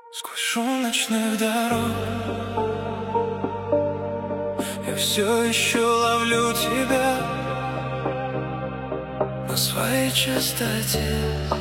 Сквозь шум ночных дорог я все еще ловлю тебя на своей частоте.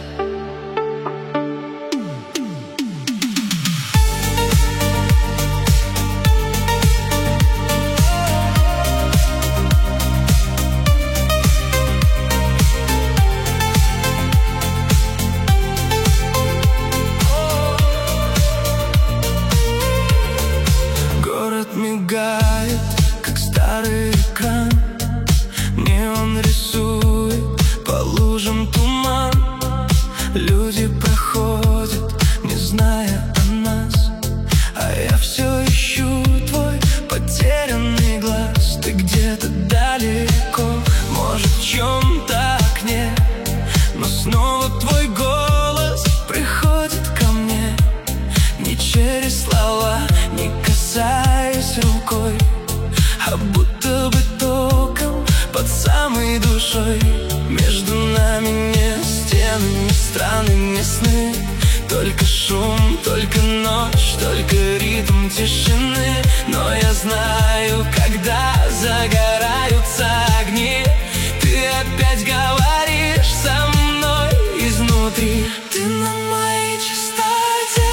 Мигает, как старый экран, неон рисует по лужам туман. Люди проходят, не зная о нас, а я все ищу твой потерянный глаз. Ты где-то далеко, может в чем-то окне, но снова твой голос приходит ко мне. Не через слова, не касаясь рукой, а будто бы током под самой душой. Между нами нет стен, ни страны, ни сны, только шум, только ночь, только ритм тишины. Но я знаю, когда загораются огни, ты опять говоришь со мной изнутри. Ты на моей частоте,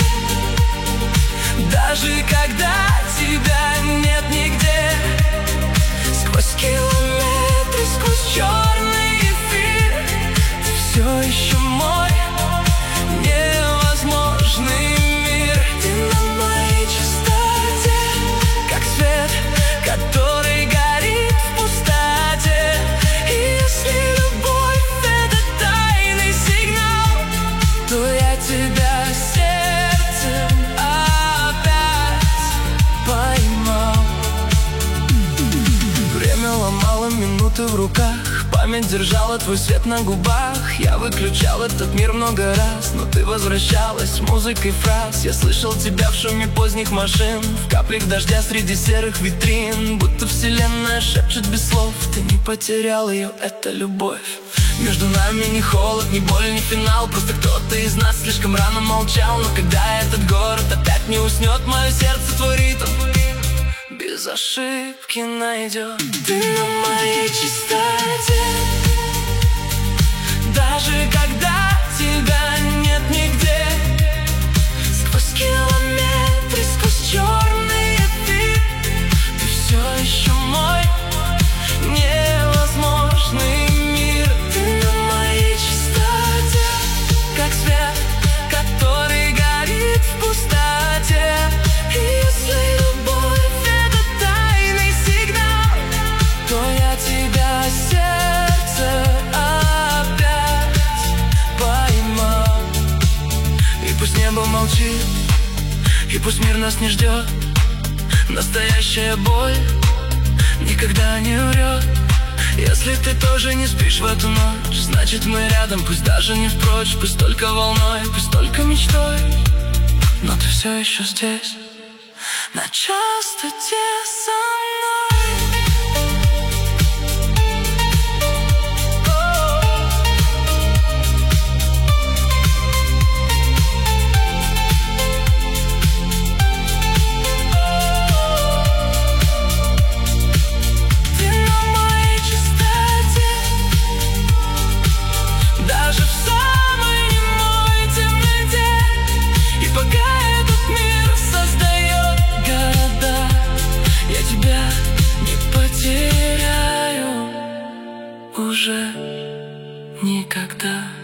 даже когда тебя нет нигде. Сквозь километры, сквозь черный эфир, ты все еще мой невозможный мир. Ты на моей частоте, как свет, который горит в пустоте. И если любовь — это тайный сигнал, то я тебя сердцем поймал. Время ломало минуты в руках, память держала твой свет на губах. Я выключал этот мир много раз, но ты возвращалась с музыкой фраз. Я слышал тебя в шуме поздних машин, в каплях дождя среди серых витрин. Будто вселенная шепчет без слов: ты не потерял ее, это любовь. Между нами ни холод, ни боль, ни финал, просто кто-то из нас слишком рано молчал. Но когда этот город опять не уснет, мое сердце твой ритм без ошибки найдет. Ты на моей частоте, даже когда тебя нет нигде. Сквозь километры, сквозь черный эфир, ты все еще мой невозможный мир. Ты на моей частоте, как свет, который горит в пустоте. И если любовь — это тайный сигнал, то я тебя сердце опять поймал. И пусть небо молчит, и пусть мир нас не ждет, настоящая боль никогда не врет. Если ты тоже не спишь в эту ночь, значит мы рядом, пусть даже не впрочь, пусть только волной, пусть только мечтой, но ты все еще здесь, на частоте со мной. Уже никогда.